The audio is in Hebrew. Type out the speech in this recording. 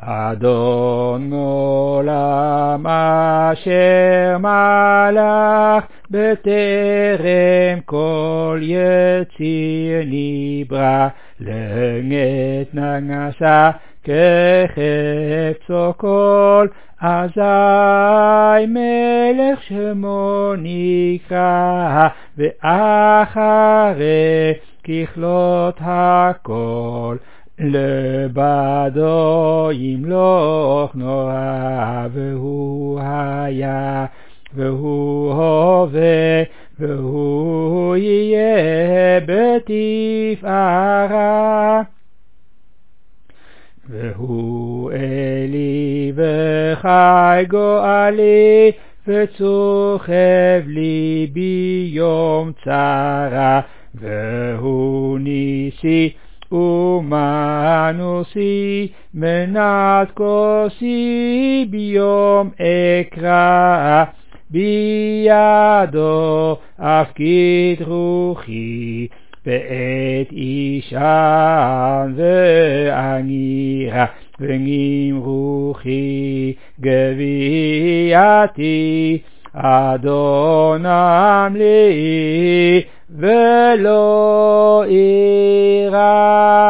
אדון עולם אשר מלך בטרם כל יציר נברא, לנגד נגסה כחפצו כל, אזי מלך שמו נקרא, ואחרי ככלות הכל, לבדו ימלוך נורא, והוא היה והוא הווה והוא יהיה בתפארה. והוא אלי וחי גואלי, וצוחב ליבי יום צרה, והוא ניסי ומנוסי, מנת כוסי ביום אקרא, בידו אפקיד רוחי, בעת אישן ואנירה, ונעים רוחי גבייתי, אדון עמלי ולא אירא.